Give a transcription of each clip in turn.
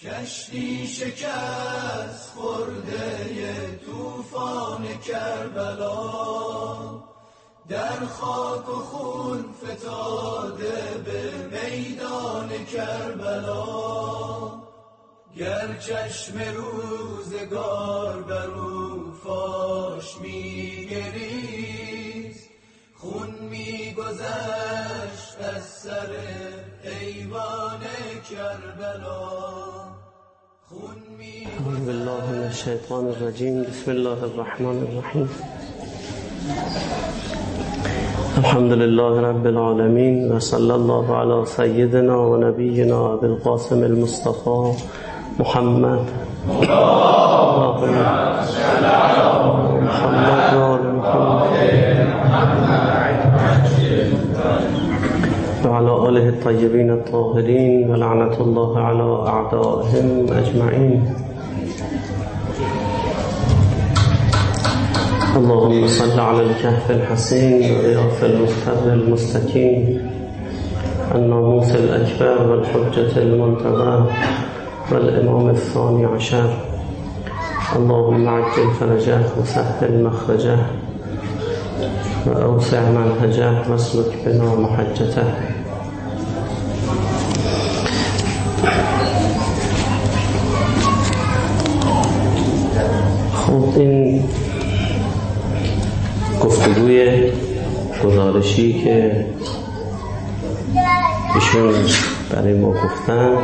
کشتی شکست خورده طوفان کربلا، در خاک و خون فتاده به میدان کربلا. گر چشم روزگار بر او فاش می‌گریست، خون می‌گذشت از سر ایوان کربلا. اعوذ بالله من الشیطان الرجیم. بسم الله الرحمن الرحیم. الحمد لله رب العالمین و صلی الله علی سیدنا و نبینا ابی القاسم المصطفى محمد اللهم صل علی محمد و آل محمد وعلى آله الطيبين الطاهرين ولعنة الله على أعدائهم أجمعين. اللهم صل على الكهف الحسين وغياث المختبر المستكين، الناموس الأكبر والحجة المنتظر والإمام الثاني عشر. اللهم عجل فرجه وسهل مخرجه وأوسع منهجه واسلك بنا محجته. خب این گفتگوی گزارشی که ایشون برای ما گفتن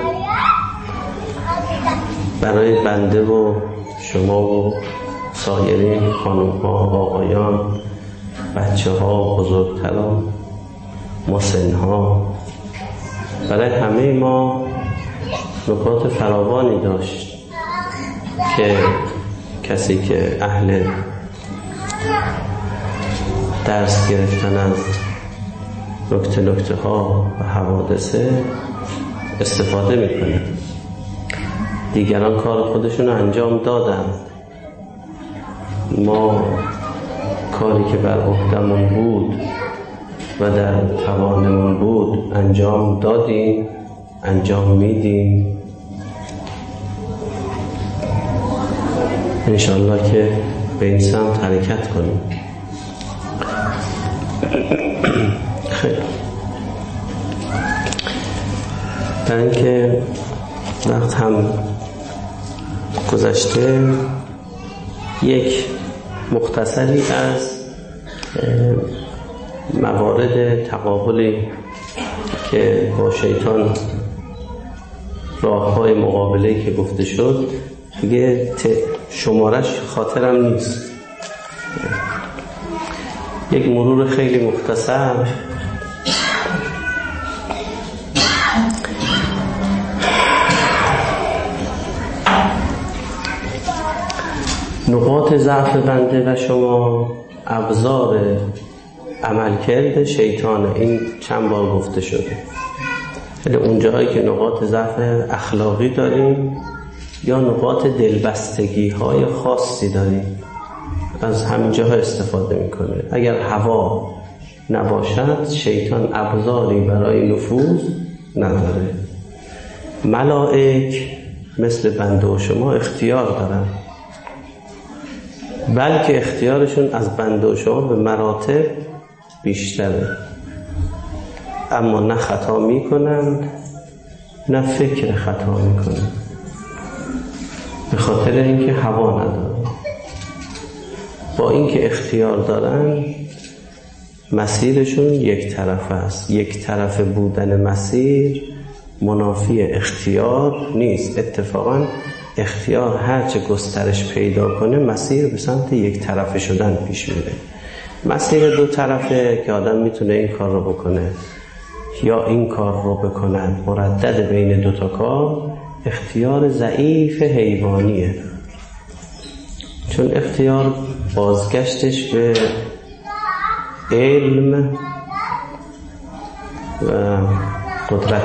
برای بنده و شما و سایرین خانم ها، آقایان، بچه ها، بزرگتران، مسن ها، برای همه ما نکات فراوانی داشت که کسی که اهل درس گرفتن از نکته ها و حوادثه استفاده میکنه. دیگران کار خودشون رو انجام دادن، ما کاری که بر عهده‌مون بود و در توانمون بود انجام دادیم، انجام میدیم. انشاءالله که به این سمت حرکت کنیم. خیلی در اینکه وقت هم گذشته، یک مختصری از موارد تقابلی که با شیطان، راه‌های مقابله که گفته شد، دیگه شمارش خاطرم نیست. یک مرور خیلی مختصر. نقاط ضعف بنده و شما ابزار عملکرد شیطانه. این چند بار گفته شده. یعنی اون جایی که نقاط ضعف اخلاقی داریم یا نقاط دلبستگی های خاصی داریم، از همین جاها استفاده میکنه. اگر هوا نباشد شیطان ابزاری برای نفوذ نداره. ملائک مثل بنده و شما اختیار دارن، بلکه اختیارشون از بنده و شما به مراتب بیشتره، اما نه خطا میکنند نه فکر خطا میکنند، به خاطر اینکه هوا نداره. با اینکه اختیار دارن، مسیرشون یک طرف است. یک طرف بودن مسیر منافی اختیار نیست. اتفاقا اختیار هرچه گسترش پیدا کنه، مسیر به سمت یک طرف شدن پیش میره. مسیر دو طرفه که آدم میتونه این کار رو بکنه یا این کار رو بکنه، مردد بین دوتا کار، اختیار ضعیف حیوانیه. چون اختیار بازگشتش به علم و قدرت.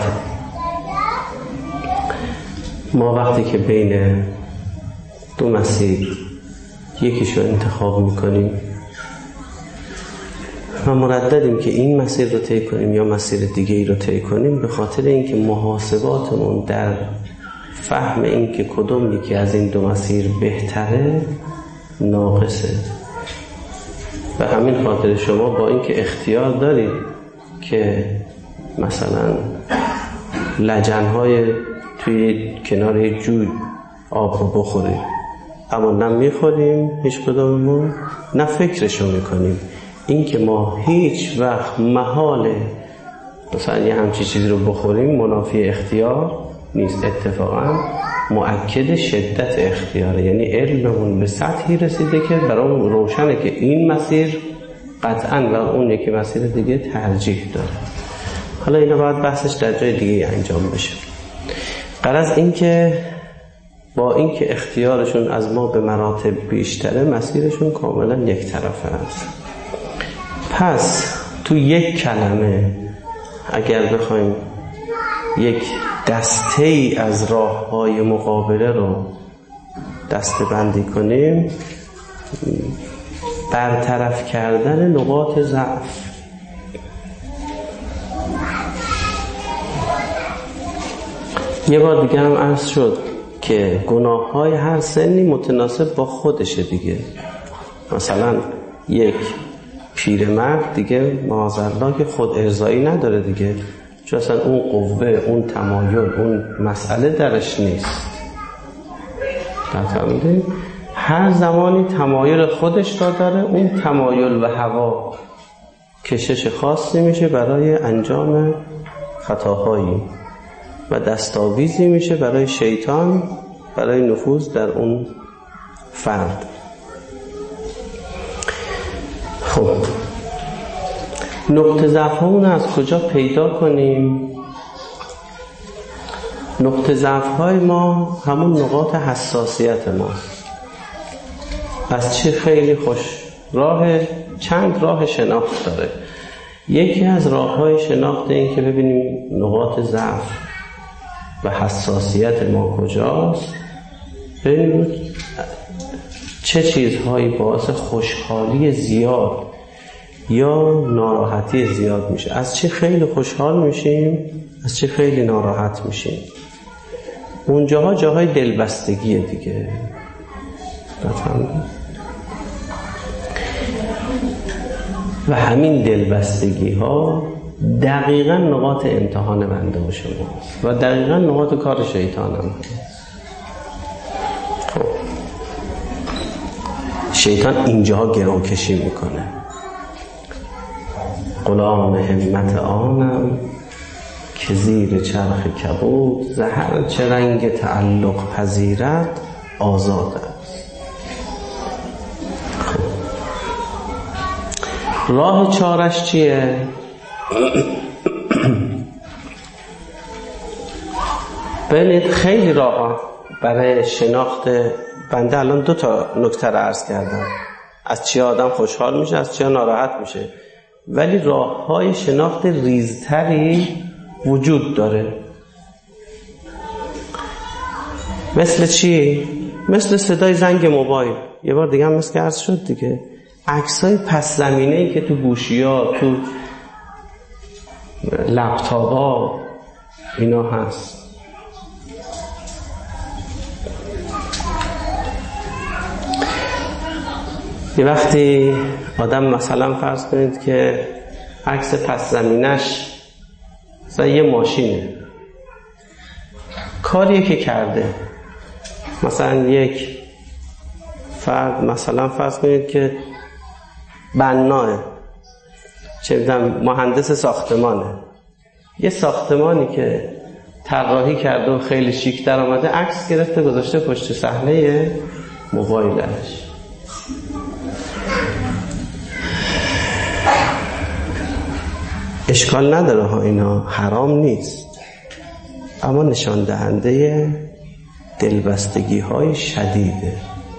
ما وقتی که بین دو مسیر یکیشو انتخاب میکنیم و مرددیم که این مسیر رو طی کنیم یا مسیر دیگه ای رو طی کنیم، به خاطر اینکه محاسباتمون در فهم این که کدوم یکی از این دو مسیر بهتره ناقصه. و همین خاطر شما با اینکه اختیار دارید که مثلا لجنهای توی کنار جوی آب رو بخوریم، اما نه میخوریم هیچ کدوممون، نه فکرشو میکنیم. این که ما هیچ وقت محاله مثلا یه همچی چیزی رو بخوریم منافی اختیار نیست، اتفاقا مؤکد شدت اختیاره. یعنی علممون به سطحی رسیده که برامون روشنه که این مسیر قطعا و اون یکی مسیر دیگه ترجیح داره. حالا اینا باید بحثش در جای دیگه انجام بشه. غرض این که با این که اختیارشون از ما به مراتب بیشتره، مسیرشون کاملا یک طرفه است. پس تو یک کلمه اگر بخوایم یک دسته ای از راه های مقابله رو دسته بندی کنیم، برطرف کردن نقاط ضعف. یه بار دیگه هم عرض شد که گناه های هر سنی متناسب با خودشه دیگه. مثلا یک پیرمرد دیگه معاذالله که خود ارضایی نداره دیگه، چون اصلا اون قوه، اون تمایل، اون مسئله درش نیست. فهمیدین؟ هر زمانی تمایل خودش را داره، اون تمایل و هوا کشش خاصی میشه برای انجام خطاهایی و دستاویزی میشه برای شیطان برای نفوذ در اون فرد. خب نقطه ضعف همون از کجا پیدا کنیم؟ نقطه ضعف های ما همون نقاط حساسیت ماست. از چه خیلی خوش چند راه شناخت داره. یکی از راه های شناخت این که ببینیم نقاط ضعف و حساسیت ما کجاست، ببینیم چه چیزهایی باعث خوشحالی زیاد یا ناراحتی زیاد میشه. از چه خیلی خوشحال میشیم، از چه خیلی ناراحت میشیم. اونجاها جاهای دلبستگیه دیگه. و همین دلبستگی ها دقیقا نقاط امتحان بنده و شماست و دقیقا نقاط کار شیطان هم هست. شیطان اینجاها گرو کشی میکنه. غلام همت آنم که زیر چرخ کبود، زهر چه رنگ تعلق پذیرد آزاد است. راه چارش چیه؟ ببینید خیلی راه برای شناخت بنده. الان 2 تا نکته رو عرض کردم، از چی آدم خوشحال میشه، از چی ناراحت میشه. ولی راه های شناخت ریزتری وجود داره. مثل چی؟ مثل صدای زنگ موبایل. یه بار دیگه هم مثل که عرض شد دیگه، عکسای پس زمینه‌ای که تو گوشی‌ها، تو لپتاپ‌ها اینا هست. یه وقتی آدم مثلا فرض کنید که عکس پس زمینش مثلا یه ماشینه، کاریه که کرده، مثلا یک فرد مثلا فرض کنید که بناه، چه می‌دونم مهندس ساختمانه، یه ساختمانی که طراحی کرده و خیلی شیک در آمده، عکس گرفته گذاشته پشت صحنه موبایلش. اشکال نداره ها، اینا حرام نیست، اما نشان دهنده دلبستگی های شدیده.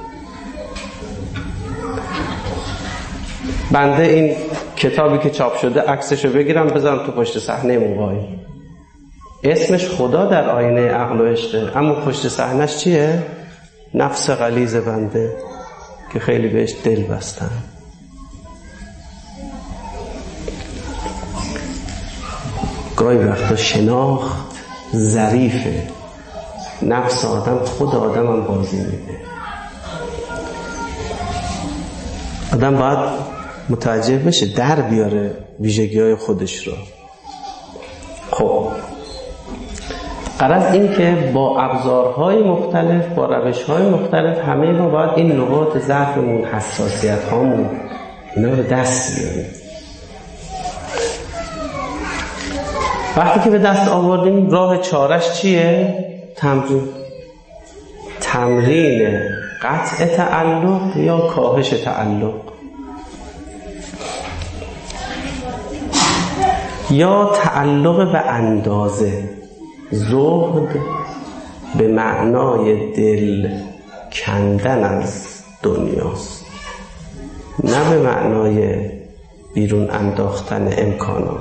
بنده این کتابی که چاپ شده عکسشو بگیرم بذارم تو پشت صحنه موبایل، اسمش خدا در آینه عقل و عشقه، اما پشت صحنهش چیه؟ نفس غلیظ بنده که خیلی بهش دل بستن. گاهی وقتا شناخت ظریفه، نفس آدم، خود آدم هم بازی میده. آدم باید متوجه بشه، در بیاره ویژگی‌های خودش رو. خب غرض این که با ابزارهای مختلف، با روش‌های مختلف، همه ما باید این نقاط ضعفمون، حساسیت‌هامون، اینا رو دست بیاریم. وقتی که به دست آوردیم، راه چارش چیه؟ تمرین قطع تعلق یا کاهش تعلق، یا تعلق به اندازه. زهد به معنای دل کندن از دنیاست، نه به معنای بیرون انداختن امکانات.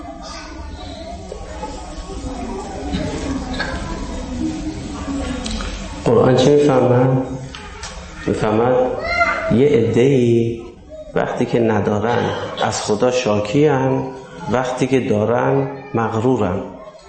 قرآن چی میفهمد؟ میفهمد یه عده‌ای وقتی که ندارن از خدا شاکی‌اند، وقتی که دارن مغرورن،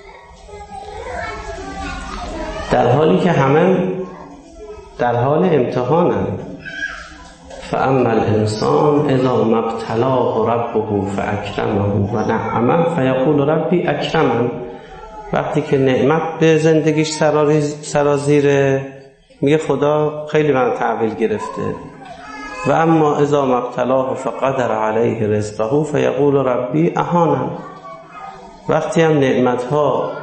در حالی که همه در حال امتحانن. فاما الانسان اذا ما ابتلاه ربه فاکرمه و نعمه فیقول ربی اکرمن. وقتی که نعمت به زندگیش سرازیره، میگه خدا خیلی من تحویل گرفته. و اما اذا ما ابتلاه فقدر علیه رزقه فیقول ربی اهانن. وقتی هم نعمتها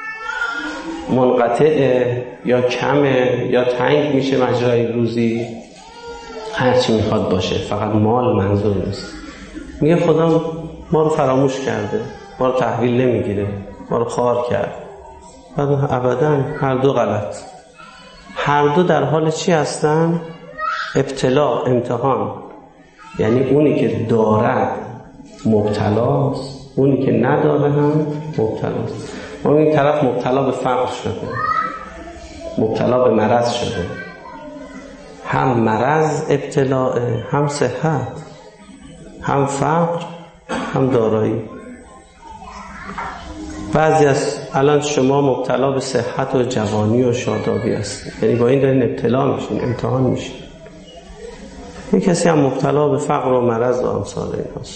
منقطعه یا کمه یا تنگ میشه مجرای روزی، هرچی میخواد باشه، فقط مال منظور نیست، میگه خدا ما رو فراموش کرده، ما رو تحویل نمیگیره، ما رو خوار کرد. ابدا، هر دو غلط. هر دو در حال چی هستن؟ ابتلا، امتحان. یعنی اونی که دارد مبتلاست، اونی که نداره هم مبتلاست. ما این طرف مبتلا به فقر شده، مبتلا به مرض شده. هم مرض ابتلاء، هم صحت، هم فقر، هم دارایی. بعضی از الان شما مبتلا به صحت و جوانی و شادابی هستید، یعنی با این دارین ابتلا میشین، امتحان میشین. یه کسی هم مبتلا به فقر و مرض و امثال ایناست.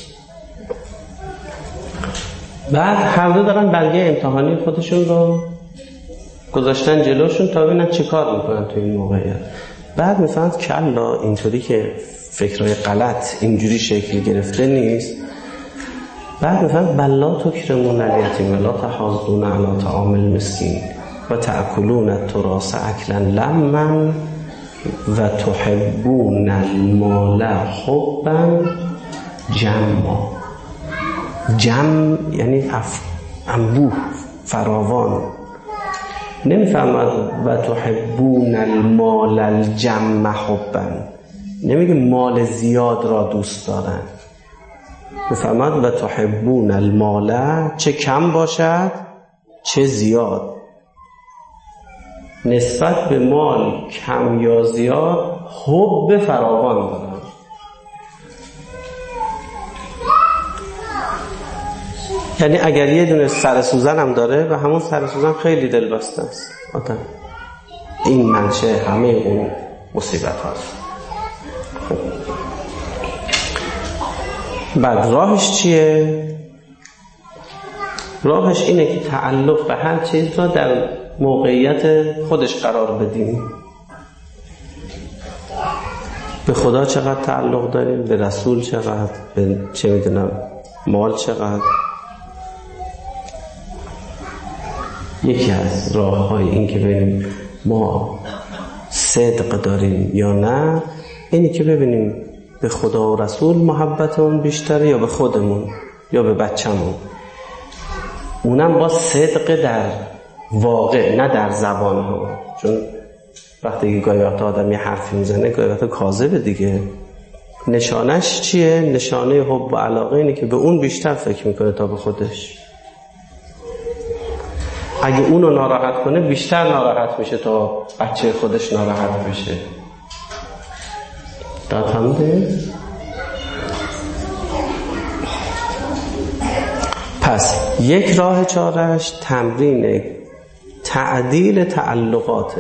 بعد هر دو دارن برگه امتحانی خودشون رو گذاشتن جلوشون تا ببینن چه کار میکنن تو این موقعیت. بعد میفهمند کلا اینطوری که فکرهای غلط اینجوری شکل گرفته نیست. بعد میفهمند بلا تکرمون الیتیم ولا تحاضون علی طعام المسکین و تأکلون التراث اکلا لما و تحبون المال حبا جما. جمع یعنی انبوه، فراوان. نمیفهمد و تحبون المال الجمع حبا، نمیگه مال زیاد را دوست دارن. میفهمد و تحبون المال، چه کم باشد چه زیاد. نسبت به مال کم یا زیاد حب فراوان دارن. یعنی اگر یه دونه سر سوزن هم داره و همون سر سوزن خیلی دلبسته است، این منشه همه اون مصیبت هاست. بعد راهش چیه؟ راهش اینه که تعلق به هر چیز را در موقعیت خودش قرار بدیم. به خدا چقدر تعلق داریم، به رسول چقدر، به چه میدونم مال چقدر. یکی از راه‌های این که ببینیم ما صدق داریم یا نه، اینی که ببینیم به خدا و رسول محبتمون بیشتره یا به خودمون یا به بچه‌مون. اونم با صدق در واقع، نه در زبان ها. چون وقتی گاهی وقت آدم یه حرفی میزنه گاهی وقت کاذبه دیگه. نشانش چیه؟ نشانه حب و علاقه اینه که به اون بیشتر فکر میکنه تا به خودش. اگه اونو ناراحت کنه بیشتر ناراحت میشه تا بچه خودش ناراحت بشه. دادمده؟ پس یک راه چارش تمرین تعدیل تعلقاته.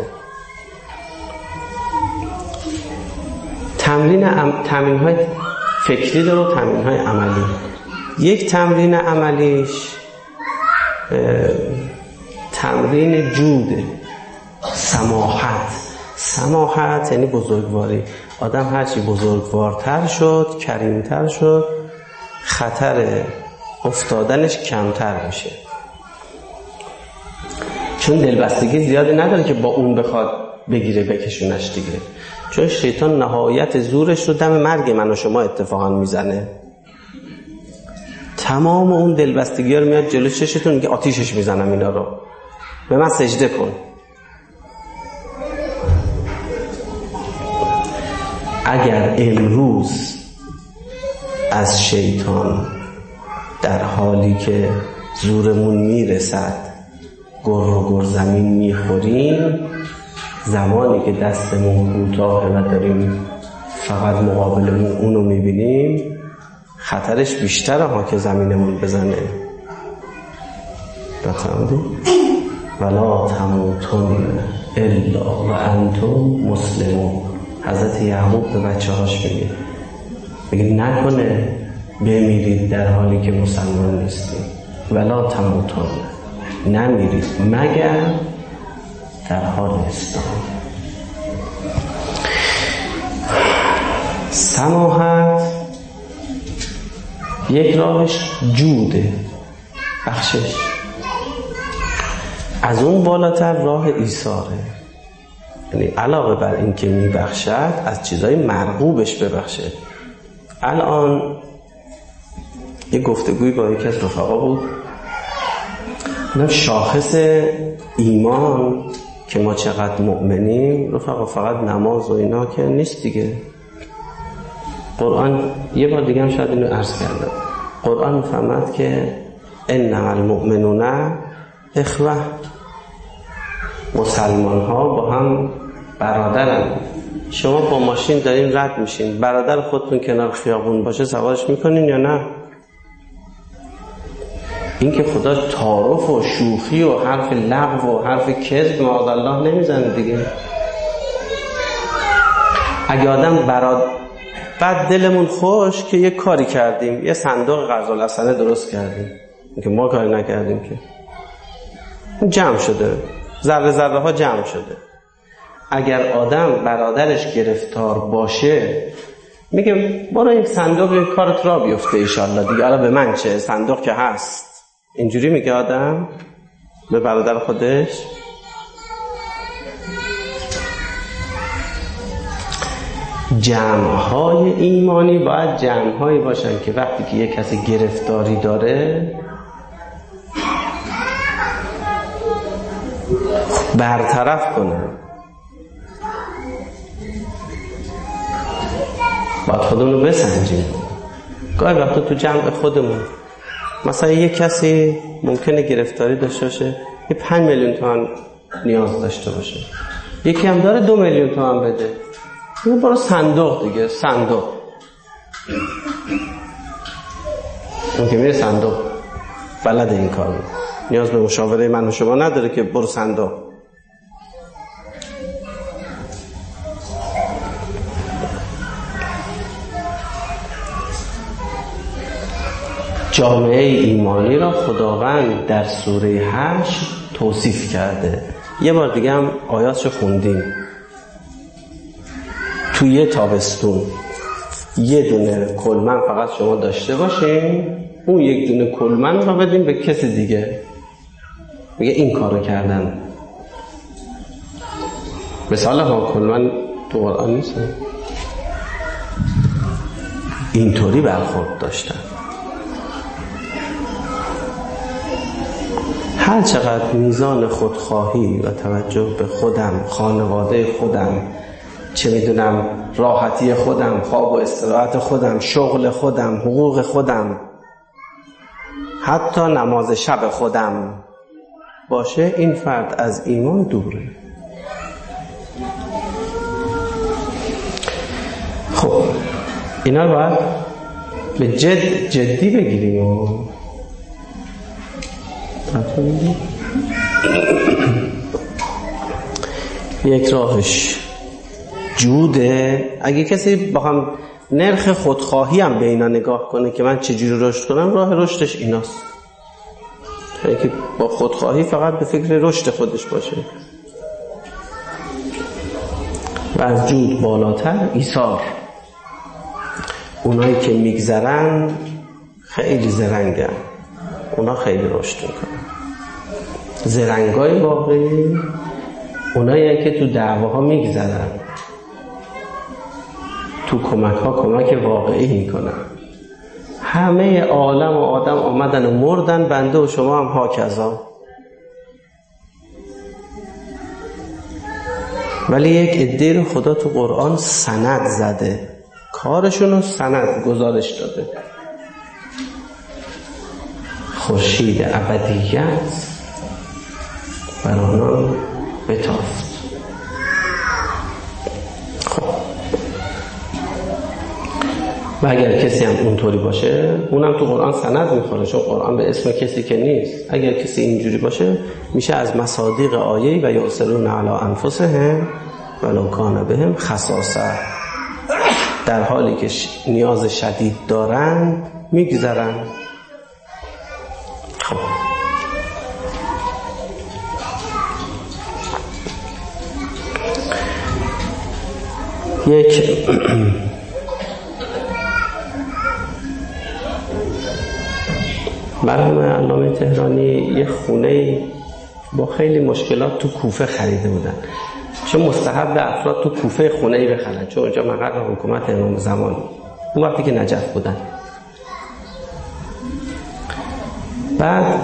تمرین‌های فکری داره و تمرین‌های عملی. یک تمرین عملیش تمرین جوده، سماحت یعنی بزرگواری. آدم هرچی بزرگوارتر شد، کریمتر شد، خطر افتادنش کمتر میشه. چون دلبستگی زیادی نداره که با اون بخواد بگیره بکشونش دیگه. چون شیطان نهایت زورش رو دم مرگ من و شما اتفاقا میزنه. تمام اون دلبستگی ها رو میاد جلو چشتون، میگه آتیشش میزنم اینا رو، به من سجده کن. اگر امروز از شیطان در حالی که زورمون میرسد گر و گر زمین میخوریم، زمانی که دستمون کوتاهه و داریم فقط مقابلمون اونو میبینیم، خطرش بیشتره ها که زمینمون بزنه. بفهمدی؟ ولا تموتن الا و انتم مسلمون. حضرت یعقوب به بچه هاش میگه نکنه بمیرید در حالی که مسلمان نیستید. ولا تموتن، نمیرید مگر در حال اسلام. سماحت یک راهش جوده، بخشش. از اون بالاتر راه ایثاره، یعنی علاوه بر این که میبخشد از چیزای مرغوبش ببخشه. الان یه گفتگوی با یکی از رفقا بود، اونم شاخص ایمان که ما چقدر مؤمنیم رفقا فقط نماز و اینا که نیست دیگه. قرآن یه بار دیگه هم شاید اینو عرض کردم، قرآن میفهمد که انما المؤمنون اخوه، مسلمان ها با هم برادرن. شما با ماشین دارین رد میشین، برادر خودتون کنار خیابون باشه سوارش میکنین یا نه؟ این که خدا تعارف و شوخی و حرف لغو و حرف کذب معاذ الله نمیزنه دیگه. اگه آدم بعد دلمون خوش که یه کاری کردیم، یه صندوق قرض الحسنه درست کردیم، که ما کاری نکردیم که جمع شده، ذره ذره ها جمع شده. اگر آدم برادرش گرفتار باشه میگه برو این صندوق کارت را بیفته ایشالله دیگه، الان به من چه، صندوق که هست. اینجوری میگه آدم به برادر خودش. جمع‌های ایمانی باید جمع‌هایی باشن که وقتی که یک کسی گرفتاری داره برطرف کنن. باید خودمون رو بسنجیم. گاهی وقتا تو جمع خودمون مثلا یک کسی ممکنه گرفتاری داشته باشه، یه 5 میلیون تومان نیاز داشته باشه، یکی هم داره 2 میلیون تومان بده، میگه برو صندوق دیگه، صندوق. اون که میره صندوق بلد این کار، نیاز به مشاوره من و شما نداره که برو صندوق. جامعه ایمانی را خداوند در سوره حشر توصیف کرده. یه بار دیگه هم آیاتشو خوندیم. توی یه تابستون یه دونه کلمن فقط شما داشته باشین، اون یک دونه کلمن رو بدیم به کسی دیگه. میگه این کارو کردن. مثال ها کلمن تو قرآن نیست، اینطوری برخورد داشتن. هر چقدر میزان خودخواهی و توجه به خودم، خانواده خودم، چه میدونم راحتی خودم، خواب و استراحت خودم، شغل خودم، حقوق خودم، حتی نماز شب خودم باشه، این فرد از ایمان دوره. خب اینا رو باید به جدی بگیریم. یک راهش جوده. اگه کسی بخوام نرخ خودخواهی هم به اینا نگاه کنه که من چجوری رشد کنم، راه رشدش ایناست. که با خودخواهی فقط به فکر رشد خودش باشه و از جود بالاتر ایثار. اونایی که میگذرن خیلی زرنگن، اونا خیلی رشد میکنن. زرنگای واقعی اونایی که تو دعواها میگذرن، تو کمک ها کمک واقعی میکنن. همه عالم و آدم آمدن و مردن، بنده و شما هم هاکذا. ولی یک عده رو خدا تو قرآن سند زده، کارشون رو سند گزارش داده. خورشید ابدیت بر آنان بتافت. و اگر کسی هم اونطوری باشه، اونم تو قرآن سند میخوره، چون قرآن به اسم کسی که نیست. اگر کسی اینجوری باشه میشه از مصادیق آیه و یؤثرون علی انفسهم ولو کان بهم خصاصه، در حالی که نیاز شدید دارن میگذرن. خب یک مرحوم علامه تهرانی یه خونه با خیلی مشکلات تو کوفه خریده بودن، چون مستحب افراد تو کوفه خونه‌ای بخرن، چون اونجا مقر حکومت امام زمان اون وقتی که نجف بودن. بعد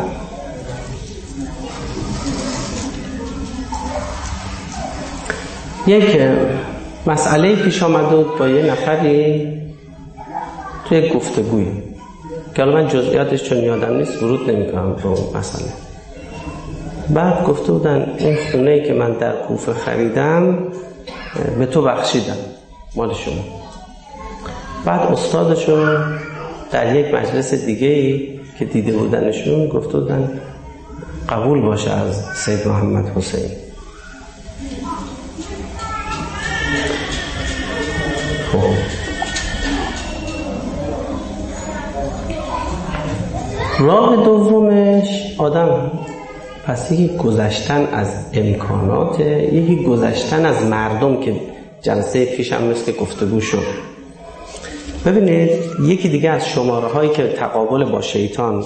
یک مسئله پیش آمد بود با یه نفری توی گفتگوی که من جزئیاتش چون یادم نیست ورود نمی‌کنم تو مسئله. بعد گفته بودن این خونه‌ای که من در کوفه خریدم به تو بخشیدم، مال شما. بعد استادشون در یک مجلس دیگه‌ای که دیده بودنشون گفته بودن قبول باشه از سید محمد حسین. راه دومش آدم پس یکی گذشتن از امکانات، یکی گذشتن از مردم که جلسه پیشم مثل گفتگو شد. ببینید یکی دیگه از شماره هایی که تقابل با شیطان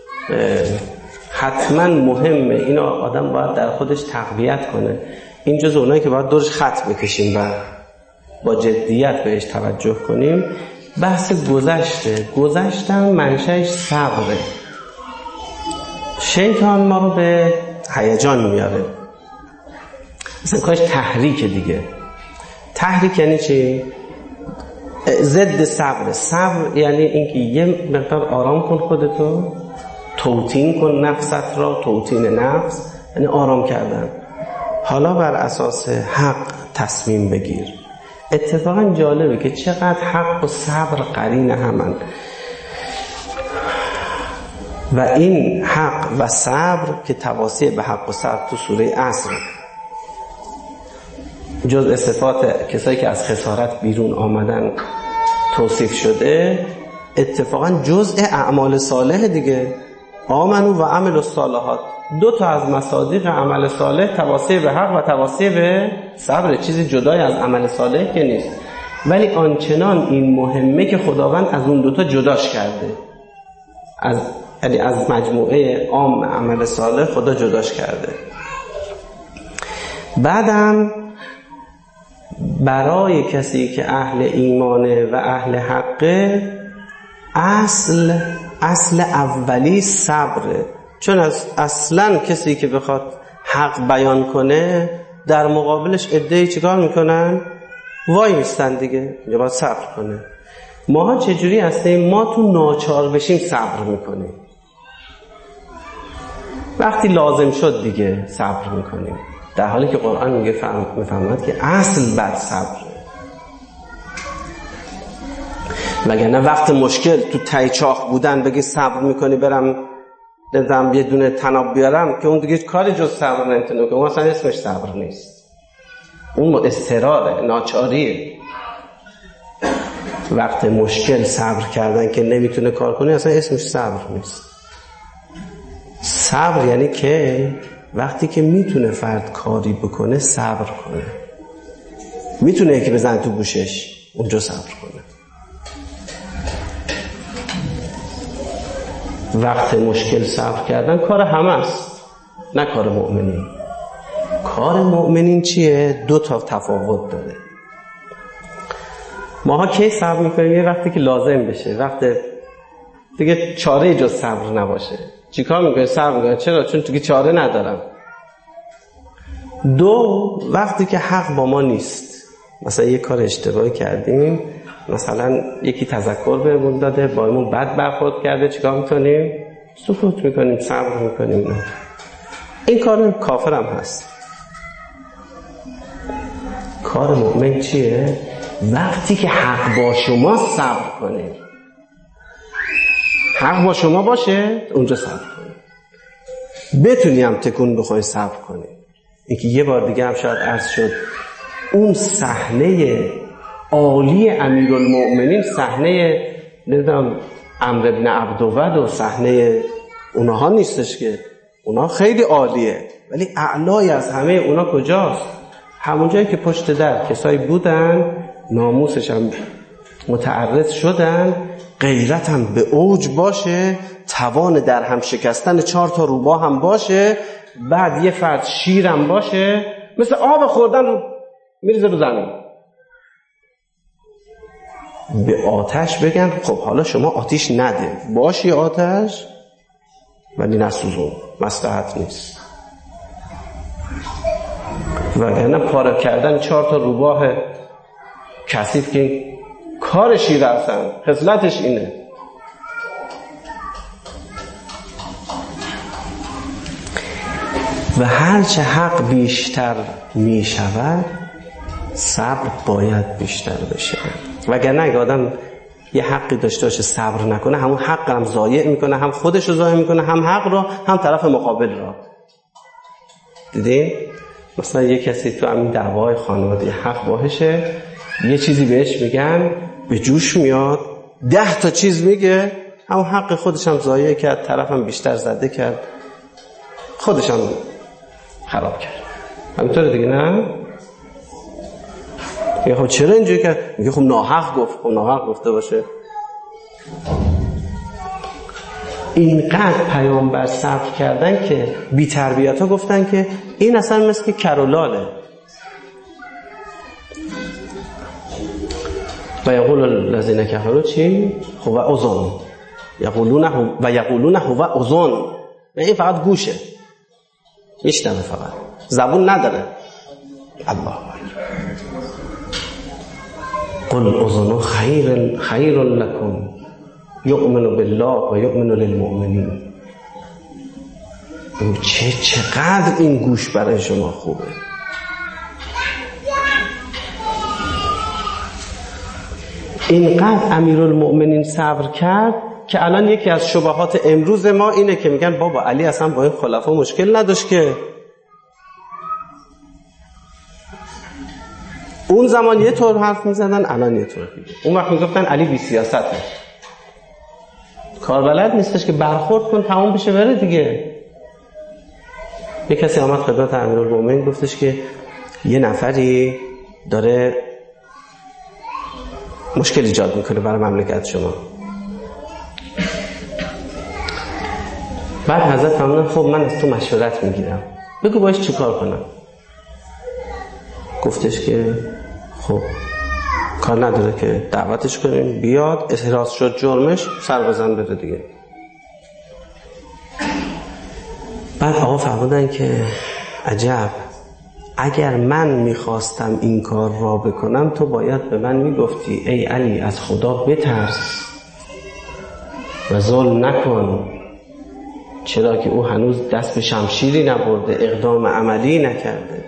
حتما مهمه، اینو آدم باید در خودش تقویت کنه. این جز اونایی که باید دورش خط بکشیم و با جدیت بهش توجه کنیم. بحث گذشته، گذشتن منشأش صبره. شیطان ما رو به هیجان میاره، مثلا کاش تحریک دیگه. تحریک یعنی چی؟ ضد صبر. صبر یعنی اینکه یه مقدار آرام کن خودتو، توطین کن نفست را. توطین نفس یعنی آرام کردن، حالا بر اساس حق تصمیم بگیر. اتفاقا جالبه که چقدر حق و صبر قرین همن و این حق و صبر که تواصی به حق و صبر تو سوره عصر جزء صفات کسایی که از خسارت بیرون آمدن توصیف شده، اتفاقا جزء اعمال صالح دیگه. آمنو و عملوا الصالحات، دو تا از مصادیق عمل صالح تواصی به حق و تواصی به صبر، چیزی جدای از عمل صالح که نیست. ولی آنچنان این مهمه که خداوند از اون دوتا جداش کرده، یعنی از مجموعه عام عمل صالح خدا جداش کرده. بعدم برای کسی که اهل ایمانه و اهل حقه، اصل اولی صبره. چون اصلا کسی که بخواد حق بیان کنه در مقابلش عده‌ای چیکار میکنن؟ وای میستن دیگه، یا باید صبر کنه. ماها چجوری هستیم؟ ما تو ناچار بشیم صبر میکنیم، وقتی لازم شد دیگه صبر میکنیم، در حالی که قرآن میفهمد که اصل بر صبره. وگرنه وقت مشکل تو ته چاه بودن بگی صبر میکنی برم نمیدونم یه دونه طناب بیارم که اون دیگه کاری جز صبر نمیتونه که اون اصلا اسمش صبر نیست، اون اضطراره، ناچاریه. وقت مشکل صبر کردن که نمیتونه کار کنه اصلا اسمش صبر نیست. صبر یعنی که وقتی که میتونه فرد کاری بکنه صبر کنه، میتونه یکی بزنه تو گوشش اونجا صبر کنه. وقت مشکل صبر کردن کار همه است، نه کار مؤمنین. کار مؤمنین چیه؟ دو تا تفاوت داره. ماها کی صبر میکنیم؟ یه وقتی که لازم بشه، وقت دیگه چاره جز صبر نباشه. چیکار میکنه؟ صبر میکنه. چرا؟ چون دیگه چاره ندارم. دو، وقتی که حق با ما نیست، مثلا یه کار اشتباهی کردیم، مثلا یکی تذکر بهمون داده، با همون بد برخورد کرده، چیکار میکنیم؟ سکوت میکنیم، صبر میکنیم. این کار کافر هم هست. کار مؤمن چیه؟ وقتی که حق با شما صبر کنید، حق با شما باشه اونجا صبر کنید، بتونی هم تکون بخوای صبر کنید. اینکه یه بار دیگه هم شاید عرض شد اون صحنه عالی امیرالمؤمنین، صحنه نمیدونم عمرو بن عبدود و صحنه اونها نیستش که اونها خیلی عالیه، ولی اعلای از همه اونها کجاست؟ همون جایی که پشت در کسایی بودن ناموسش هم متعرض شدن، غیرت هم به اوج باشه، توان در هم شکستن 4 تا روباه هم باشه، بعد یه فرد شیرم باشه، مثل آب خوردن رو میریزه رو زمین، به آتش بگن خب حالا شما آتیش نده، باشی آتش ولی نسوزون، مصلحت نیست. وگرنه پاره کردن 4 تا روباه کثیف که کار شیر هستن، خصلتش اینه. و هرچه حق بیشتر می شود صبر باید بیشتر بشه. وگرنه اگه آدم یه حقی داشته باشه صبر نکنه، همون حق هم ضایع میکنه، هم خودش رو ضایع میکنه، هم حق رو، هم طرف مقابل رو. دیدین؟ مثلا یه کسی تو همین دعوای خانواده حق باشه، یه چیزی بهش میگن به جوش میاد، 10 تا چیز میگه، همون حق خودش هم ضایع کرد، طرف هم بیشتر زده کرد، خودش هم خراب کرد. همینطوره دیگه، نه؟ خب چرا اینجوری کرد؟ میگه خب ناحق گفت. خب ناحق گفته باشه. اینقدر پیامبر صبر کردن که بی تربیت ها گفتن که این اصلا مثل کرولاله. و یقول الذین کفروا چی؟ هو اذن. یقولون هو اذن. این فقط گوشه، میشنوه، فقط زبون نداره. الله قل اذن خیر لکم یؤمن بالله و یؤمن للمؤمنین. چقدر این گوش برای شما خوبه. اینقدر امیرالمؤمنین صبر کرد که الان یکی از شبهات امروز ما اینه که میگن بابا علی اصلا با این خلفا مشکل نداشت که. اون زمان یه طور حرف میزدن، الان یه طور دیگه. اون وقت میگفتن علی بی سیاسته، کار بلد نیستش که برخورد کن تمام بشه بره دیگه. یه کسی آمد خدمت امیرالمؤمنین گفتش که یه نفری داره مشکل ایجاد میکنه برای مملکت شما. بعد حضرت فرمودن خب من از تو مشورت میگیرم، بگو باش چی کار کنم. گفتش که خب کار نداره که دعوتش کنیم بیاد، احراز شد جرمش، سر بزن بره دیگه. بعد آقا فرمودن که عجب، اگر من میخواستم این کار را بکنم تو باید به من میگفتی ای علی از خدا بترس و ظلم نکن، چرا که او هنوز دست به شمشیری نبرده، اقدام عملی نکرده.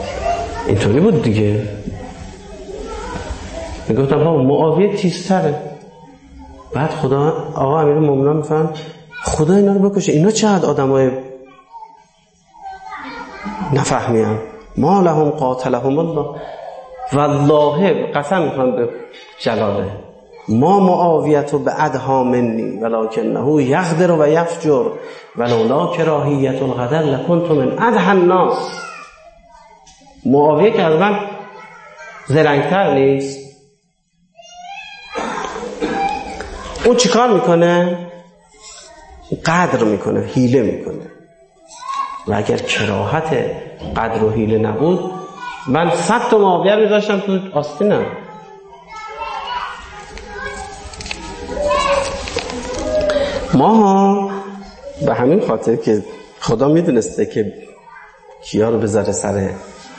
اینطوری بود دیگه. میگفتم بابا معاویه تیزتره، بعد خدا آقا امیرالمومنین میفهم خدا اینا رو بکشه، اینا چقدر آدمای نفهمیم. ما لهم قاتلهم الله والله، قسم میکنم به جلاله، ما معاویت به ادها منی ولکنه یغدر و یفجر ولولا کراهیت القدر لکنت من ادها الناس. معاویه که از من زرنگتر نیست. اون چیکار میکنه؟ قدر میکنه، حیله میکنه. و اگر کراهت قدر و حیله نبود من 100 تا معاویه رو میذاشتم تو آستینم. ما به همین خاطر که خدا میدونسته که کیا رو بذاره سر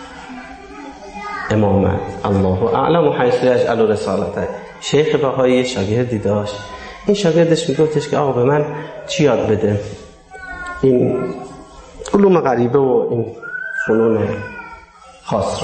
امامت، الله اعلم حیث یجعل رسالته. شیخ بهایی شاگردی داشت، این شاگردش میگفتش که آقا به من چی یاد بده، این علوم غریبه و این فنون خاص رو.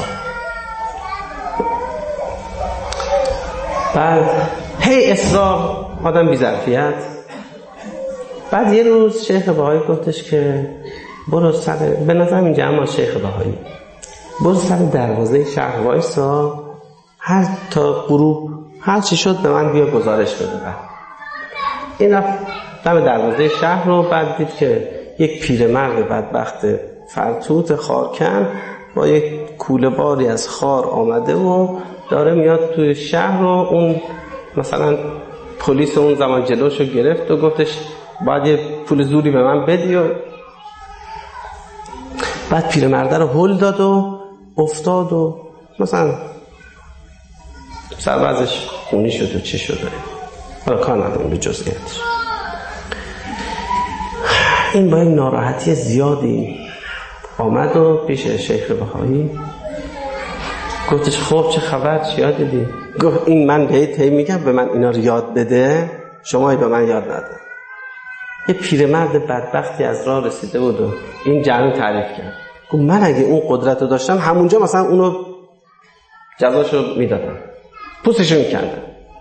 بعد هی اصرار، آدم بی ظرفیت. بعد یه روز شیخ بهایی گفتش که برو سر، به نظرم اینجا اما شیخ بهایی، برو سر دروازه شهر وایسا، هر تا غروب هر چی شد به من بیا گزارش بده. بعد این رفت دم دروازه شهر رو، بعد دید که یک پیرمرد بدبخت فرتوت خارکن با یک کوله باری از خار آمده و داره میاد توی شهر رو. اون مثلا پلیس اون زمان جلوشو گرفت و گفتش باید یه پول زوری به من بدی و بعد پیرمرد رو هل داد و افتاد و مثلا سربازش خونی شد و چی شده، حالا کار نداریم به جزئیاتش. این با این ناراحتی زیادی آمد و پیش شیخ بهایی گفتش خب چه خبر، چی یاد دیدی؟ گفت این من بهت میگم به من اینا رو یاد بده، شما به من یاد نده. یه پیرمرد بدبختی از راه رسیده بود و این جریان تعریف کرد. گفت من اگه اون قدرت رو داشتم همونجا مثلا اونو جزاشو میدادم، پوستشو میکندم.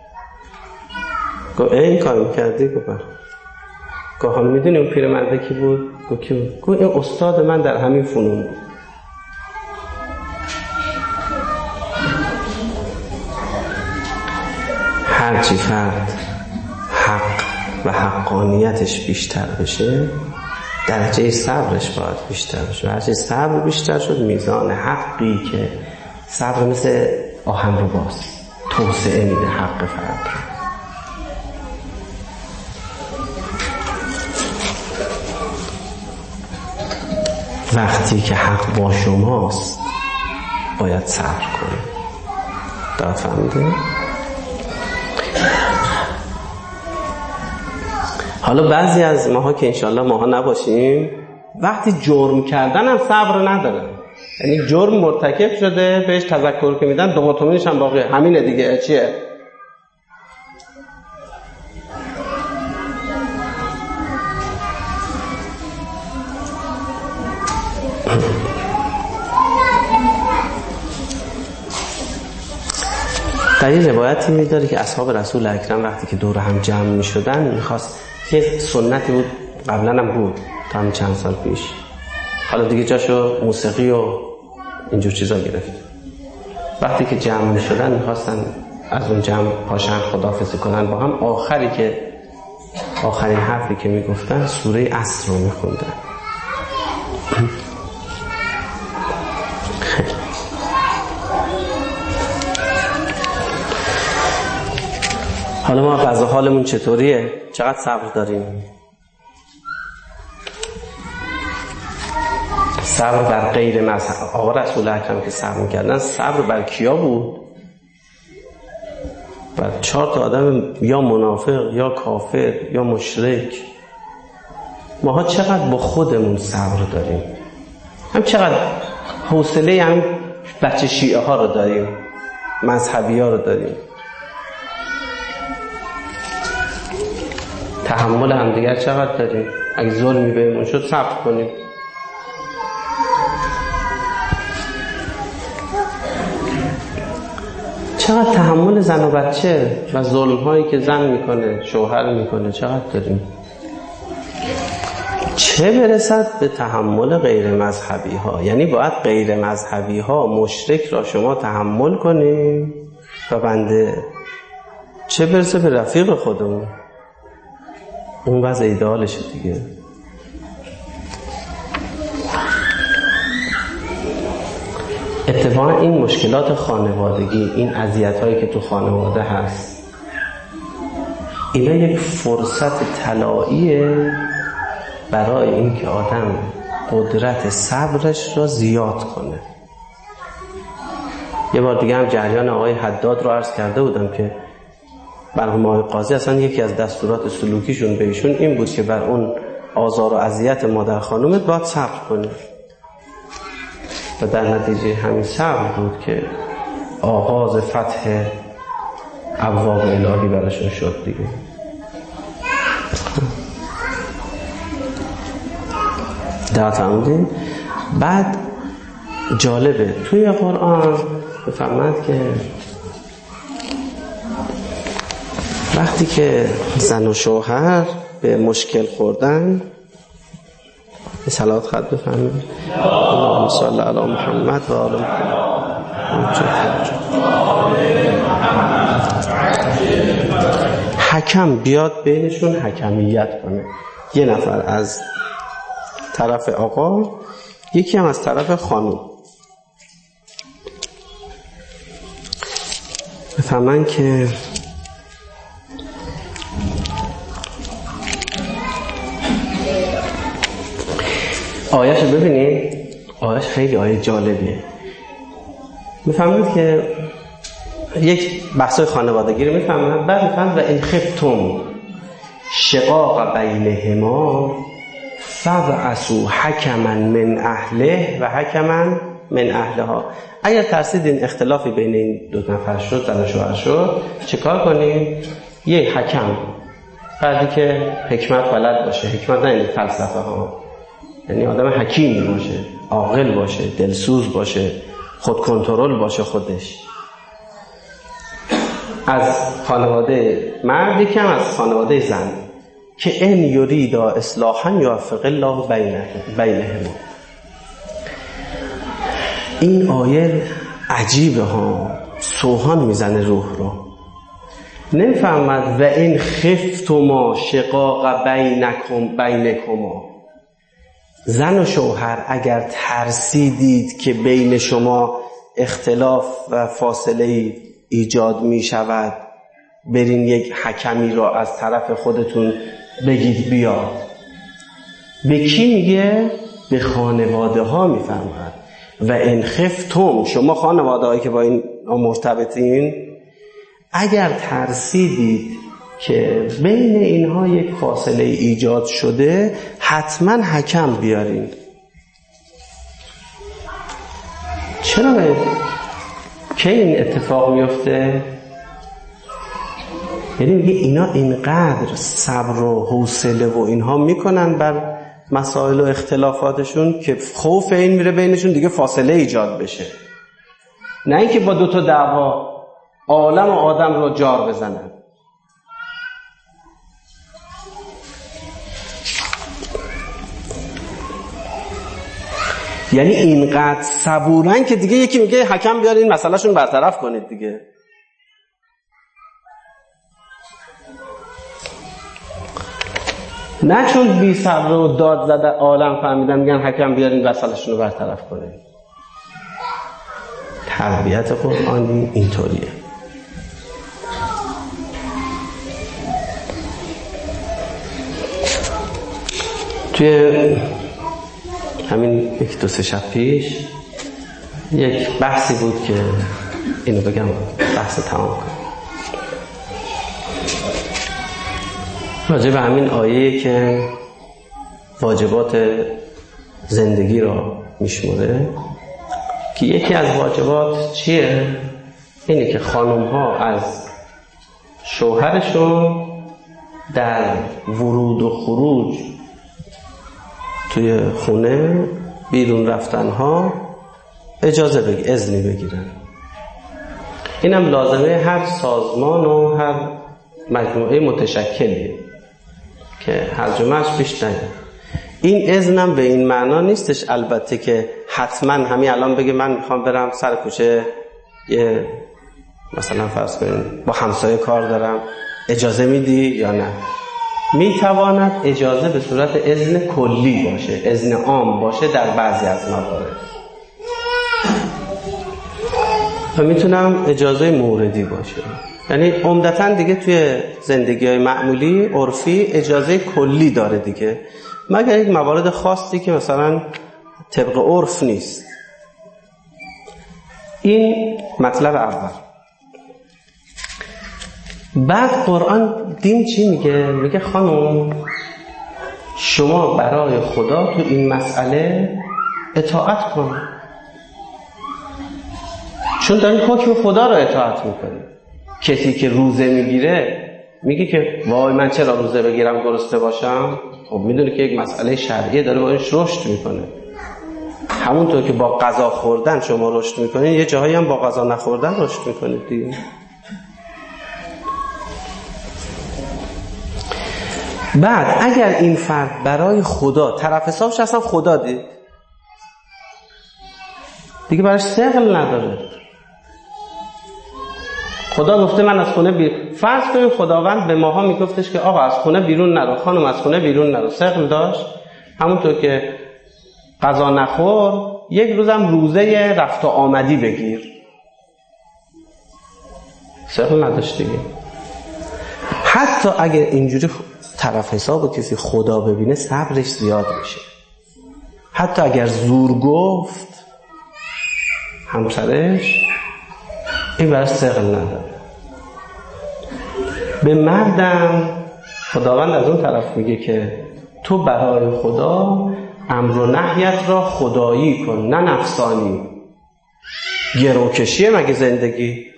گفت این کار میکردی؟ گفت حالا میدونی اون پیرمرد کی بود؟ گفت کی بود؟ گفت این استاد من در همین فنون بود. هرچی فرد حق و حقانیتش بیشتر بشه درجه صبرش باید بیشتر بشه. هرچی صبر بیشتر شد میزان حقی که صبر مثل آهن رو باز توسعه میده حق فرد. وقتی که حق با شماست باید صبر کنید. داد فهمیده؟ حالا بعضی از ماها که انشالله ماها نباشیم وقتی جرم کردن هم صبر ندارن، یعنی جرم مرتکب شده بهش تذکر که میدن دوقطومینش هم باقی همینه دیگه، چیه؟ در این روایتی می‌داره که اصحاب رسول اکرم وقتی که دور هم جمع می‌شدن می‌خواست، یه سنتی بود قبلا هم بود تا همین چند سال پیش، حالا دیگه جاشو موسیقی و اینجور چیزا گرفت. وقتی که جمع می‌شدن می‌خواستن از اون جمع پاشن خداحافظی کنن با هم، آخرین حرفی که میگفتن سوره عصر رو می‌خوندن. حالا ما وضع حالمون چطوریه؟ چقدر صبر داریم؟ صبر بر غیر مذهب. آقا رسول اکرم که صبر میکردن صبر بر کیا بود؟ بر 4 تا آدم یا منافق یا کافر یا مشرک. ماها چقدر با خودمون صبر داریم؟ هم چقدر حوصله هم بچه شیعه ها رو داریم، مذهبی ها رو داریم، تحمل هم دیگر چقدر داریم؟ اگه ظلمی بهمون شد صبر کنیم. چقدر تحمل زن و بچه و ظلم هایی که زن میکنه شوهر میکنه چقدر داریم، چه برسد به تحمل غیر مذهبی ها. یعنی باید غیر مذهبی ها مشرک را شما تحمل کنیم و بنده، چه برسه به رفیق خودمون. اون وضع ایدئالشه دیگه. اتفاقا این مشکلات خانوادگی، این اذیت‌هایی که تو خانواده هست، اینا یک فرصت طلاییه برای اینکه آدم قدرت صبرش را زیاد کنه. یه بار دیگه هم جریان آقای حداد رو عرض کرده بودم که مرحوم آقای قاضی اصلا یکی از دستورات سلوکیشون به ایشون این بود که بر اون آزار و اذیت مادر خانومت باید صبر کنی و در نتیجه همین صبر بود که آغاز فتح ابواب الهی براشون شد دیگه. در تمام بعد جالبه توی قرآن بفهمد که وقتی که زن و شوهر به مشکل خوردن صلوات خط بفهمید اللهم صل علی محمد و آل محمد. حکم بیاد بینشون حکمیت کنه، یه نفر از طرف آقا یکی هم از طرف خانم. بفهمن که آیه‌ش رو ببینید، آیه‌ش خیلی آیه جالبیه. میفهمید که یک بحثای خانوادگی رو میفهمید، بعد میفهمید و ان خفتم شقاق بینهما فبعثوا حکما من اهله و حکما من اهلها. اگر ترسیدین اختلافی بین این دو نفر شد، زن و شوهر شد، چه کار کنیم؟ یه حکم، فردی که حکمت بلد باشه، حکمت نه این فلسفه ها، یعنی آدم حکیمی باشه، عاقل باشه، دلسوز باشه، خود کنترل باشه خودش، از خانواده مرد، یکی هم از خانواده زن، که ان یریدا اصلاحا یوفق الله بینهما. این آیه عجیبه ها، سوهان میزنه روح رو. نمیفهمد و این خفتما شقاق بینکما، زن و شوهر اگر ترسیدید که بین شما اختلاف و فاصله ایجاد می شود، برین یک حکمی را از طرف خودتون بگید بیاد. به کی میگه؟ به خانواده ها میفهمد. و ان خفتم، شما خانواده هایی که با این مرتبطین، اگر ترسیدید که بین اینها یک فاصله ایجاد شده، حتما حکم بیارین. چرا که این اتفاق میفته؟ یعنی میگه اینا اینقدر صبر و حوصله و اینها میکنن بر مسائل و اختلافاتشون که خوف این میره بینشون دیگه فاصله ایجاد بشه، نه اینکه با دوتا دعوا عالم و آدم رو جار بزنن. یعنی اینقدر صبورن که دیگه یکی میگه حکم بیارین مسئله شون برطرف کنید دیگه. نه چون بی صبر و داد زده عالم فهمیدن میگن حکم بیارین مسئله شون رو برطرف کنید. تربیت قرآنی اینطوریه. توی همین یک دو سه شب پیش یک بحثی بود که اینو بگم بحث تمام کنم، راجع به همین آیه که واجبات زندگی را میشموره، که یکی از واجبات چیه؟ اینه که خانم ها از شوهرشون در ورود و خروج توی خونه، بیرون رفتن ها اجازه اذنی بگیرن. اینم لازمه هر سازمان و هر مجموعه متشکلیه که هرجمعش بیش نیاد. این اذنم به این معنا نیستش البته که حتما همین الان بگه من میخوام برم سر کوچه یه مثلا فرض کنید با همسایه کار دارم، اجازه میدی یا نه. میتواند اجازه به صورت اذن کلی باشه، اذن عام باشه در بعضی از موارد، و میتونم اجازه موردی باشه. یعنی عمدتاً دیگه توی زندگی‌های معمولی عرفی اجازه کلی داره دیگه، مگر یک موارد خاصی که مثلا طبق عرف نیست. این مطلب اول. بعد قرآن دین چی میگه؟ میگه خانم شما برای خدا تو این مسئله اطاعت کن، چون دارین حکم خدا رو اطاعت میکنی. کسی که روزه میگیره میگه که وای من چرا روزه بگیرم گرسنه باشم؟ خب میدونه که یک مسئله شرعیه داره با اینش رشد میکنه. همونطور که با غذا خوردن شما رشد میکنین، یه جاهایی هم با غذا نخوردن رشد میکنید دیگه. بعد اگر این فرد برای خدا طرف حسابش اصلا خدا دید دیگه براش ثقل نداره. خدا گفته من از خونه بیرون، فرض کنیم خداوند به ماها میگفتش که آقا از خونه بیرون نرو، خانم از خونه بیرون نرو، ثقل داشت؟ همونطور که غذا نخور یک روزم روزه رفت و آمدی بگیر، ثقل نداشت دیگه. حتی اگر اینجوری طرف حساب کسی خدا ببینه صبرش زیاد میشه. حتی اگر زور گفت همسرش، این براش ثقل نداره. به مردم خداوند از اون طرف میگه که تو برای خدا امر و نهیت را خدایی کن نه نفسانی. گروکشیه مگه زندگی؟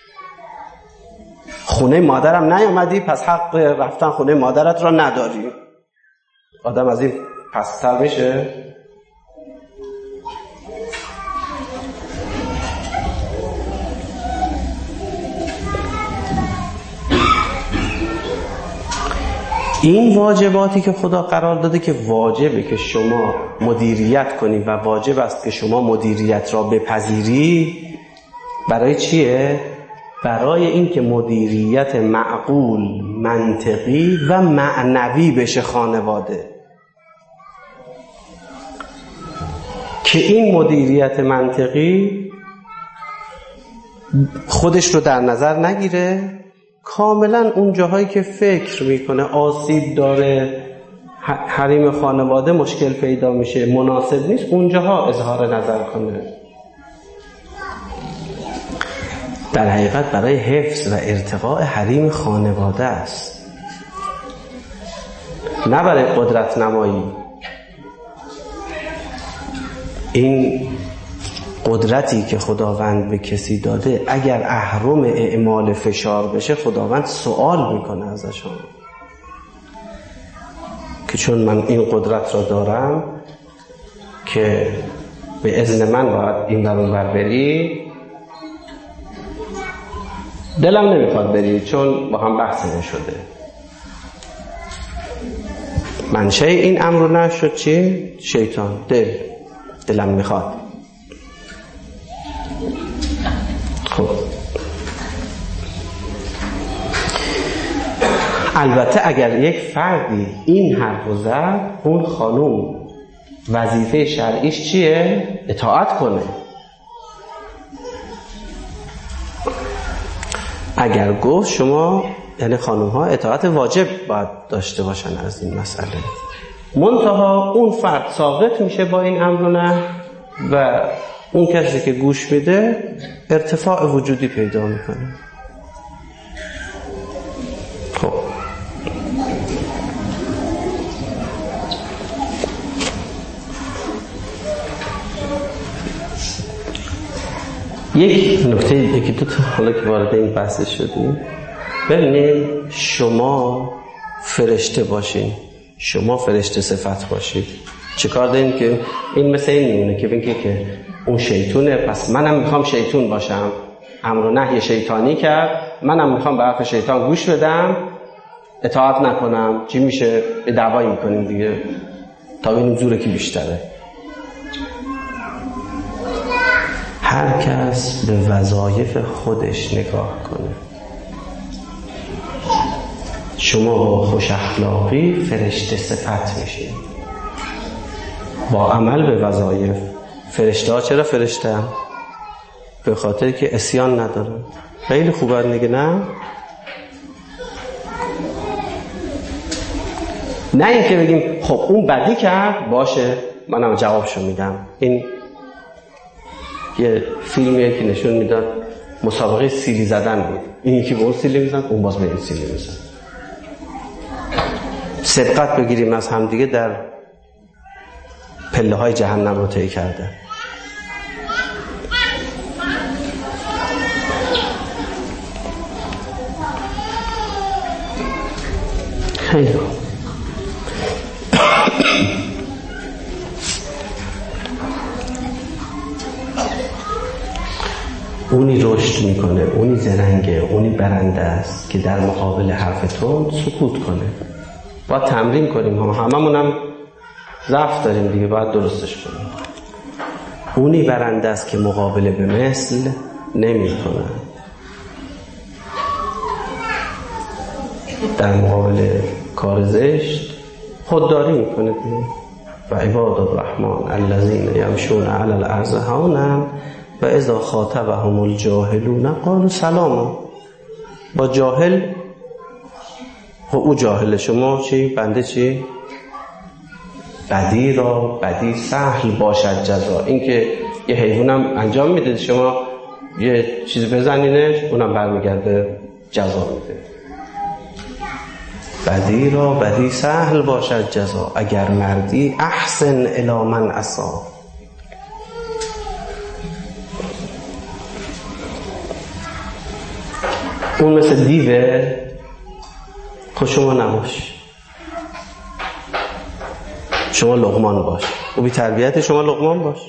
خونه مادرم نیامدی پس حق رفتن خونه مادرت را نداری. آدم از این پستر میشه؟ این واجباتی که خدا قرار داده که واجبه که شما مدیریت کنی و واجب است که شما مدیریت را بپذیری، برای چیه؟ برای این که مدیریت معقول، منطقی و معنوی بشه خانواده. که این مدیریت منطقی خودش رو در نظر نگیره، کاملا اون جاهایی که فکر میکنه آسیب داره، حریم خانواده مشکل پیدا میشه، مناسب نیست، اونجاها اظهار نظر کنه. در حقیقت برای حفظ و ارتقاء حریم خانواده است، نه برای قدرت نمایی. این قدرتی که خداوند به کسی داده اگر اهرم اعمال فشار بشه، خداوند سوال میکنه ازشون که چون من این قدرت را دارم که به اذن من باید این در اون بر بری، دلم نمیخواد بری چون با هم بحث نشده. منشأ این امر نشد چی؟ شیطان. دلم میخواد. خب البته اگر یک فردی این حرفو زد، اون خانوم وظیفه شرعیش چیه؟ اطاعت کنه. اگر گفت شما، یعنی خانوم ها اطاعت واجب باید داشته باشن از این مسئله، منتها اون فرد ساقط میشه با این امر نه، و اون کسی که گوش میده ارتفاع وجودی پیدا میکنه. خب یک نکته، یکی دو تا حالا که وارد این بحث شدیم، ببینید شما فرشته باشین، شما فرشته صفت باشید، چه کار دارین که این مثل این میمونه که بگه که اون شیطونه پس منم میخوام شیطون باشم، امر و نهی شیطانی کرد، منم میخوام به حرف شیطان گوش بدم، اطاعت نکنم، چی میشه؟ به دعوایی میکنیم دیگه تا ببینیم زور کی بیشتره. هر کس به وظایف خودش نگاه کنه. شما با خوش اخلاقی فرشته صفت میشید، با عمل به وظایف. فرشته ها چرا فرشته هم؟ به خاطر که عصیان ندارن. خیلی خوبه دیگه، نه اینکه بگیم خب اون بدی کرد باشه منم جوابشو میدم. این یه فیلمیه که نشون میداد مسابقه سیلی زدن بود، این یکی به اون سیلی میزد، اون باز به این سیلی میزد. سبقت بگیریم از همدیگه در پله های جهنم رو طی کرده. خیلی اونی رشد میکنه، اونی زرنگه، اونی برنده است که در مقابل حرف تو سکوت کنه. باید تمرین کنیم، هممونم ضعف داریم دیگه، باید درستش کنیم. اونی برنده است که مقابله به مثل نمی کنه. در مقابل کار زشت خودداری میکنه دیگه. و عباد الرحمن الذین یمشون علی الارض هونا و اذا خاطبهم الجاهلون قالوا سلاما. با جاهل، خب او جاهل، شما چی؟ بنده چی؟ بدی را بدی سهل باشد جزا. این که یه حیوانم انجام میده، شما یه چیز بزنینش اونم برمیگرده جزا میده. بدی را بدی سهل باشد جزا، اگر مردی احسن الی من اساء. اون مثل دیوه، خب شما نباش، شما لقمان باش. او بی تربیت، شما لقمان باش.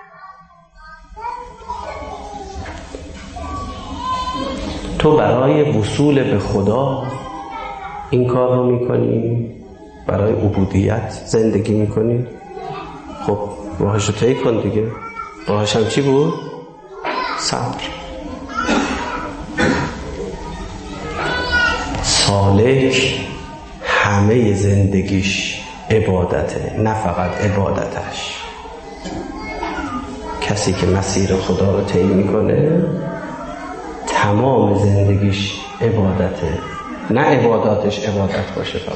تو برای وصول به خدا این کار رو میکنی، برای عبودیت زندگی میکنی، خب راهش رو طی کن دیگه. راهش هم چی بود؟ صبر. سالک همه زندگیش عبادته، نه فقط عبادتش. کسی که مسیر خدا رو طی میکنه تمام زندگیش عبادته، نه عباداتش عبادت باشه فقط.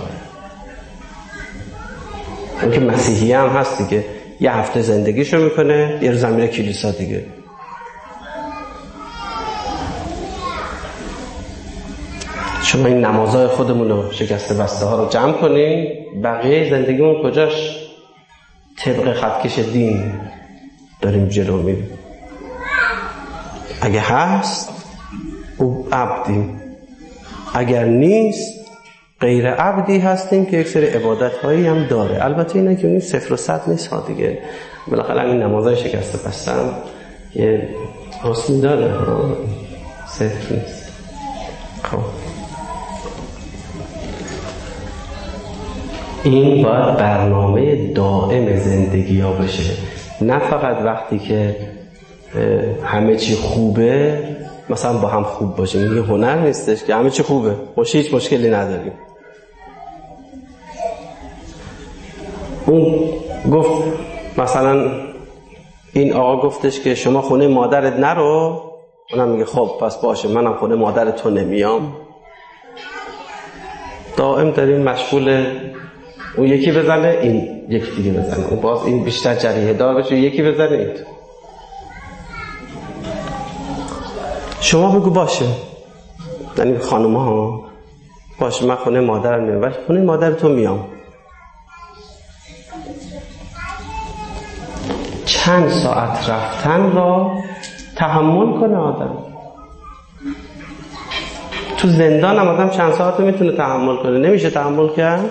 اون که مسیحی هم هست دیگه، یه هفته زندگیشو میکنه، یه روز میره کلیسا دیگه. شما این نمازهای خودمون رو شکسته بسته ها رو جمع کنین، بقیه زندگیمون کجاش؟ طبق خطکش دین داریم جلو میریم. اگه هست او عبدیم، اگر نیست غیر عبدی هستیم که یک سری عبادت هایی هم داره. البته اینه که اون 0 و 100 نیست ها دیگه. بالاخره این نمازهای شکسته بسته هم یه حسنی داره، صفر نیست. خب این باید برنامه دائم زندگی ها بشه، نه فقط وقتی که همه چی خوبه مثلا با هم خوب باشیم. این هنر نیستش که همه چی خوبه باشه هیچ مشکلی نداریم. اون گفت مثلا این آقا گفتش که شما خونه مادرت نرو، اونم میگه خب پس باشه منم خونه مادر تو نمیام. دائم داریم مشغول اون یکی بزنه این یکی دیگه بزنه، اون باز این بیشتر جریه دار بشه، یکی بزنه این. شما بگو باشه، یعنی خانوما ها باشه من خونه مادرم میام، ولی خونه مادر تو میام. چند ساعت رفتن را تحمل کنه آدم. تو زندان هم آدم چند ساعت رو میتونه تحمل کنه، نمیشه تحمل کرد.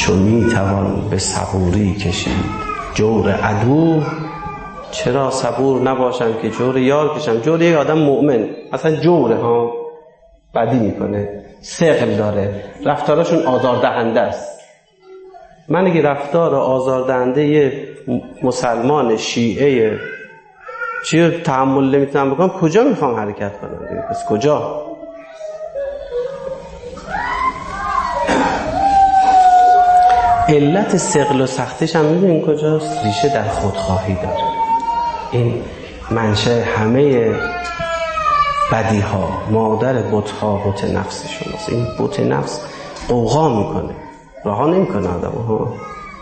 چون میتوان به صبوری کشید جور عدو، چرا صبور نباشم که جور یار کشم. جور یک آدم مؤمن اصلا جوره ها، بدی میکنه، ثقل داره، رفتاراشون آزاردهنده است. من اگه رفتار آزاردهنده یه مسلمان شیعه چی رو تحمل نمیتونم بکنم، کجا میخوام حرکت کنم؟ پس کجا؟ علت ثقل و سختیش هم میدونین کجاست؟ ریشه در خودخواهی داره. این منشأ همه بدی ها، مادر بت ها بت نفس شماست. این بت نفس قوقا میکنه، رها نمیکنه آدم ها.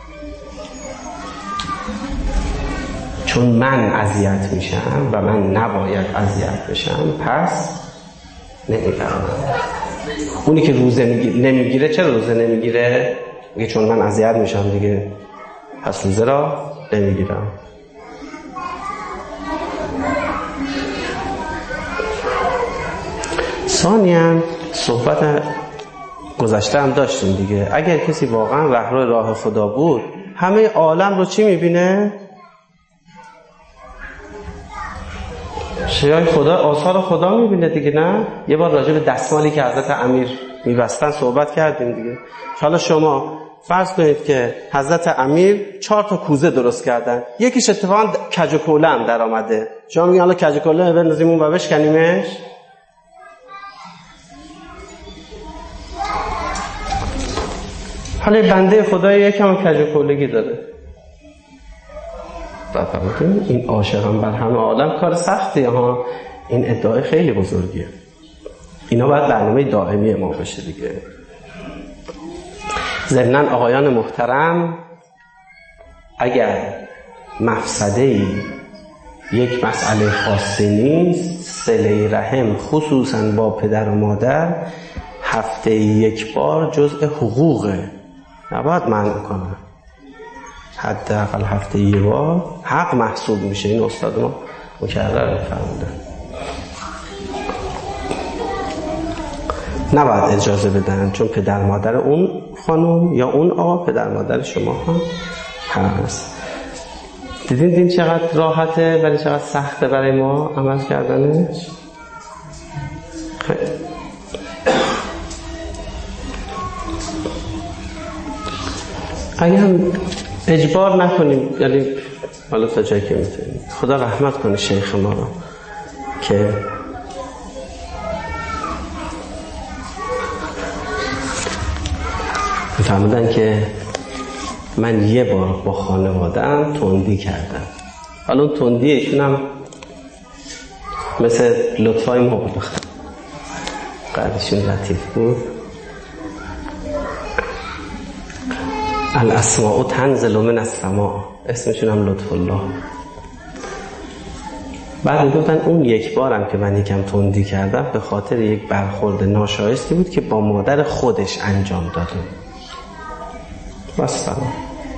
چون من اذیت میشم و من نباید اذیت بشم، پس نمیگیرم. اونی که روزه نمیگیره، چرا روزه نمیگیره؟ میگه چون من اذیت میشم دیگه، پس روزه را نمیگیرم. ثانیاً صحبت گذشته هم داشتیم دیگه. اگر کسی واقعا رهرو راه خدا بود، همه عالم رو چی میبینه؟ شیای خدا، آثار خدا میبینه دیگه. نه یه بار راجع به دستمالی که حضرت امیر میبستن صحبت کردیم دیگه. حالا شما فرض کنید که حضرت امیر 4 تا کوزه درست کردن، یکیش اتفاقا کج و کوله هم در آمده. شما میگن حالا کج و کوله بندازیم اون و بشکنیمش؟ حالا بنده خدای یکم کج و کولگی داره، این عاشقم بر همه آدم کار سختیه ها. این ادعای خیلی بزرگیه. اینا باید برنامه دائمی ما بشه دیگه. ضمناً آقایان محترم، اگر مفسده‌ای یک مسئله خاصی نیست، صله رحم خصوصاً با پدر و مادر هفته یک بار جزء حقوقه، نباید منع کنه. حداقل هفته یک بار حق محسوب میشه. این استاد ما مکرر فرمودن. نباید اجازه بدن، چون پدر مادر اون خانم یا اون آقا پدر مادر شما هم هست. دیدین دین چقدر راحته ولی چقدر سخته برای ما عمل کردنش؟ خیلی. اگه هم اجبار نکنیم، یعنی حالا تا جایی که میتونیم، خدا رحمت کنه شیخ ما رو که فرمودن که من یه بار با خانواده‌ام تندی کردم. حالا اون تندی ایشون هم مثل لطفای ما بود، قدرشون لطیف بود. الاسماء تنزل من السماء، اسمشون هم لطف الله. بعد گفتن اون یک بارم که من یکم تندی کردم به خاطر یک برخورد ناشایستی بود که با مادر خودش انجام داده. بس سلام.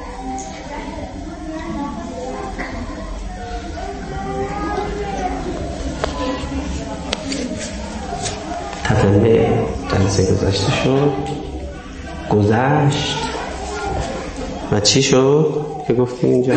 تقریبا جلسه گذشته شد، گذشت و چی شد که گفتیم اینجا؟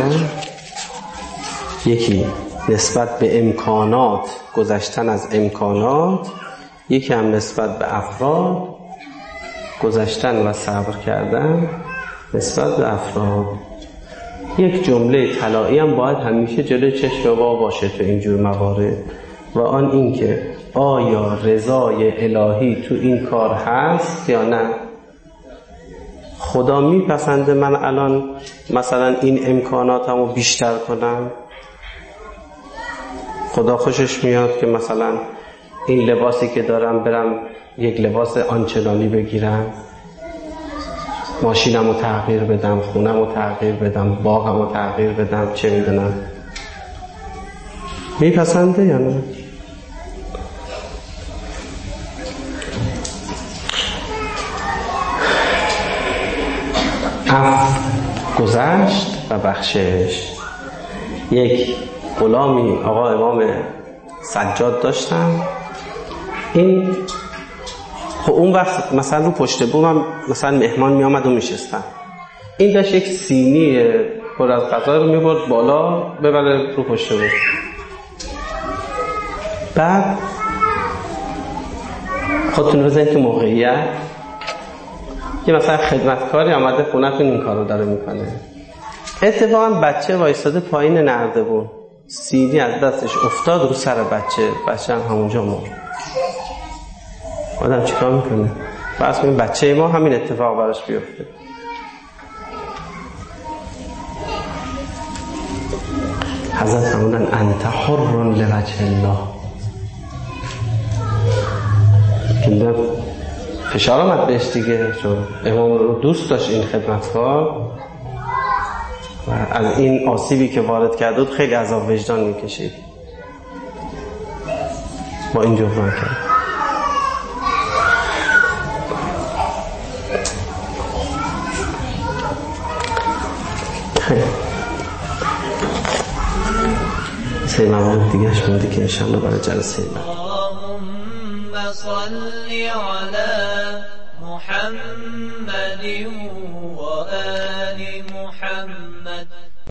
یکی نسبت به امکانات، گذشتن از امکانات، یکی هم نسبت به افراد، گذشتن و صبر کردن نسبت به افراد. یک جمله طلایی هم باید همیشه جلوی چشم ما باشه تو اینجور موارد، و آن این که آیا رضای الهی تو این کار هست یا نه. خدا میپسنده من الان مثلا این امکاناتمو بیشتر کنم؟ خدا خوشش میاد که مثلا این لباسی که دارم برم یک لباس آنچنانی بگیرم، ماشینمو تغییر بدم، خونمو تغییر بدم، باغمو تغییر بدم، چه میدونم؟ میپسنده یا نه؟ گذشت و بخشش. یک غلامی آقا امام سجاد داشتم. این خب اون وقت مثلا رو پشت بومم مثلا مهمان می آمد و می شستم. این داشت یک سینی پر از غذا رو میبرد بالا ببره رو پشت بود. بعد خودتون بزنید که موقعیت که مثلا خدمتکاری آمده خونتون این کارو داره میکنه، اتفاقا بچه وایستاده پایین نردبون، سینی از دستش افتاد رو سر بچه هم همونجا مرد. آدم چیکار میکنه؟ فرض کنیم بچه ما همین اتفاق براش بیفته. حضرت فرمودن انت حر لوجه الله. که فشار آمد بهش دیگه، چون امام رو دوست داشت این خدمتکار و از این آسیبی که وارد کرده بود خیلی عذاب وجدان میکشید، با این جبران کرد. سه مورد دیگهش مونده که انشاءالله برای جلسه اللهم صل علی محمد